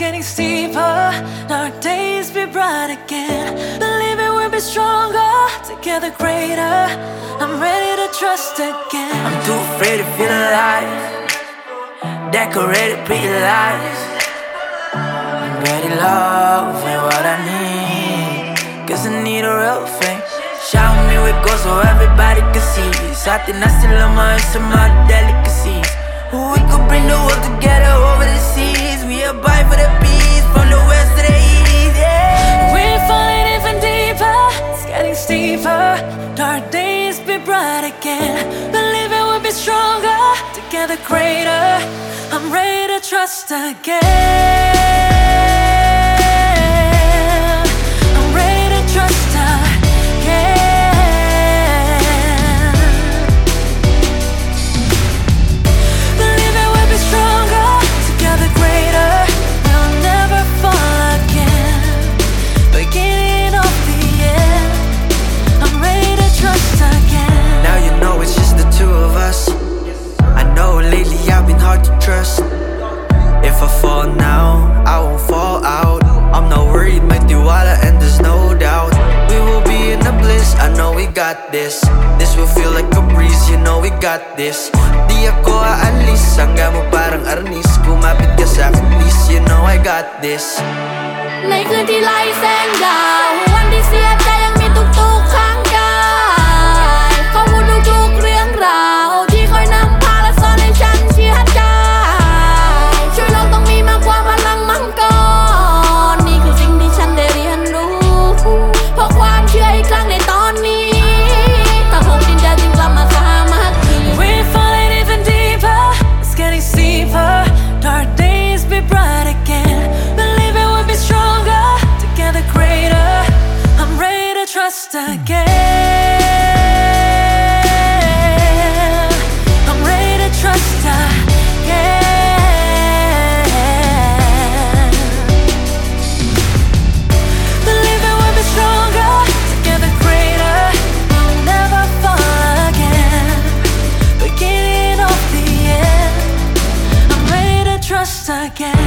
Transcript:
getting steeper. Dark days be bright again. Believing we'll be stronger, together greater. I'm ready to trust again. I'm too afraid to feel alive. Decorated pretty lies. Dirty love ain't what I need, 'cause I need a real thing. Shower me with gold so everybody can see. Something I still love my some of the delicacies. We could bring the world together over the seas. We abide for the peace from the west to the east, yeah. We're falling even deeper, it's getting steeper. Dark days be bright again. Believing we'll be stronger, together greater. I'm ready to trust again. I'm ready to trust again. Believing we'll be stronger, together greater. We'll never fall again. Beginning of the end. I'm ready to trust again. Now you know it's just the two of us. I know lately I've been hard to trust. If I fall now, I won't fall out. I'm not worried, my tiwala, and there's no doubt. We will be in a bliss, I know we got this. This will feel like a breeze, you know we got this. Di ako aalis, sangga mo parang arnis. Kumapit ka sa'kin please, you know I got this. ในคืนที่ไร้แสงดาววันที่เสียใจยังมีทุกๆข้างกายข้อมูลทุกๆเรื่องราวที่คอยนำพาและสอนให้ฉันเชื่อใจช่วยโลกต้องมีมากกว่าพลังมังกรนี่คือสิ่งที่ฉันได้เรียนรู้เพราะความเชื่ออีกครั้งในตอนนี้ถ้าหกดินแดนจึงกลับมาสามัคคี We're falling even deeper, it's getting steeper. Dark days be bright again. Believing we'll be stronger, together greater. I'm ready to trust again. I'm ready to trust again. Believing we'll be stronger, together greater. We'll never fall again. Beginning of the end. I'm ready to trust again.